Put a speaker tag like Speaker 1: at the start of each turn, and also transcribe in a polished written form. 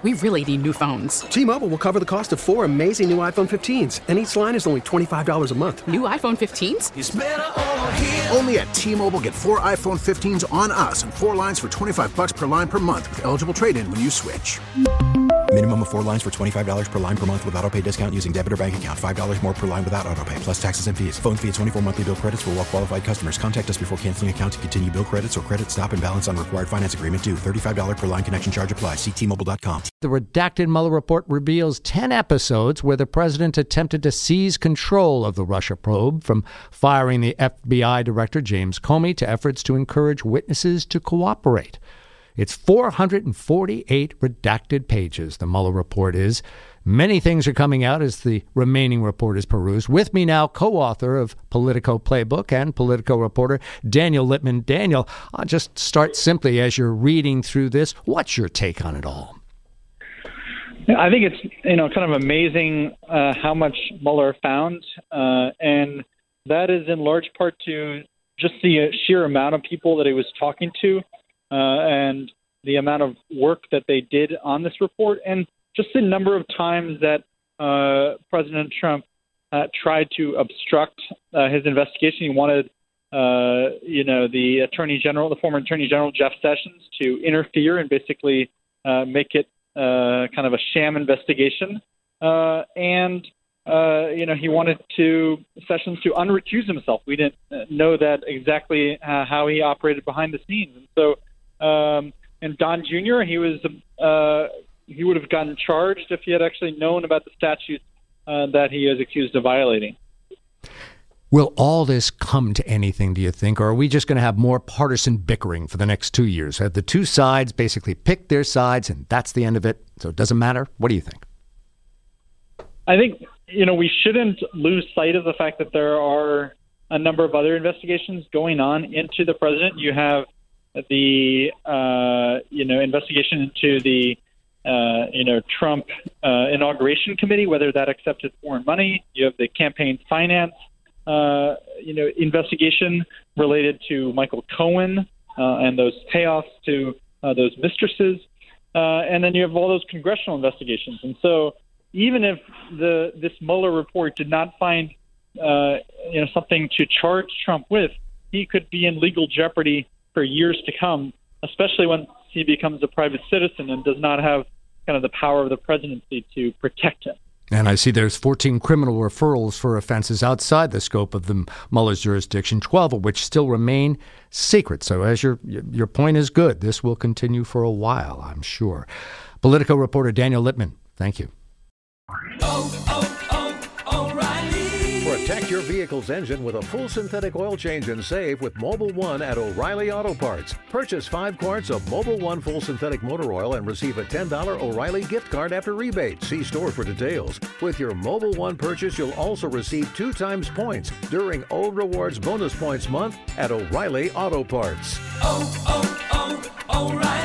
Speaker 1: We really need new phones.
Speaker 2: T-Mobile will cover the cost of 4 amazing new iPhone 15s, and each line is only $25 a month.
Speaker 1: New iPhone 15s?
Speaker 3: It's better over here.
Speaker 4: Only at T-Mobile, get 4 iPhone 15s on us and 4 lines for $25 per line per month with eligible trade-in when you switch.
Speaker 5: Minimum of 4 lines for $25 per line per month with autopay discount using debit or bank account. $5 more per line without autopay, plus taxes and fees. Phone fee at 24 monthly bill credits for well-qualified customers. Contact us before canceling account to continue bill credits or credit stop and balance on required finance agreement due. $35 per line connection charge applies. See T-Mobile.com.
Speaker 6: The redacted Mueller report reveals 10 episodes where the president attempted to seize control of the Russia probe, from firing the FBI director James Comey to efforts to encourage witnesses to cooperate. It's 448 redacted pages, the Mueller report is. Many things are coming out as the remaining report is perused. With me now, co-author of Politico Playbook and Politico reporter Daniel Lippman. Daniel, I'll just start simply as you're reading through this. What's your take on it all?
Speaker 7: I think it's kind of amazing how much Mueller found, and that is in large part to just the sheer amount of people that he was talking to, and the amount of work that they did on this report, and just the number of times that President Trump tried to obstruct his investigation. He wanted, the former Attorney General Jeff Sessions, to interfere and basically make it kind of a sham investigation. He wanted Sessions to unrecuse himself. We didn't know that exactly how he operated behind the scenes. And so, and Don Jr., he would have gotten charged if he had actually known about the statutes that he is accused of violating.
Speaker 6: Will all this come to anything, do you think, or are we just going to have more partisan bickering for the next 2 years? Have the two sides basically picked their sides and that's the end of it, so it doesn't matter? What do you think?
Speaker 7: I think, we shouldn't lose sight of the fact that there are a number of other investigations going on into the president. You have the, investigation into the, Trump inauguration committee, whether that accepted foreign money. You have the campaign finance, investigation related to Michael Cohen and those payoffs to those mistresses. And then you have all those congressional investigations. And so even if this Mueller report did not find, something to charge Trump with, he could be in legal jeopardy for years to come, especially when he becomes a private citizen and does not have kind of the power of the presidency to protect him.
Speaker 6: And I see there's 14 criminal referrals for offenses outside the scope of the Mueller's jurisdiction, 12 of which still remain secret. So as your point is good, this will continue for a while, I'm sure. Politico reporter Daniel Lippman, thank you.
Speaker 8: Protect your vehicle's engine with a full synthetic oil change and save with Mobil 1 at O'Reilly Auto Parts. Purchase 5 quarts of Mobil 1 full synthetic motor oil and receive a $10 O'Reilly gift card after rebate. See store for details. With your Mobil 1 purchase, you'll also receive 2 times points during O Rewards Bonus Points Month at O'Reilly Auto Parts.
Speaker 3: O'Reilly.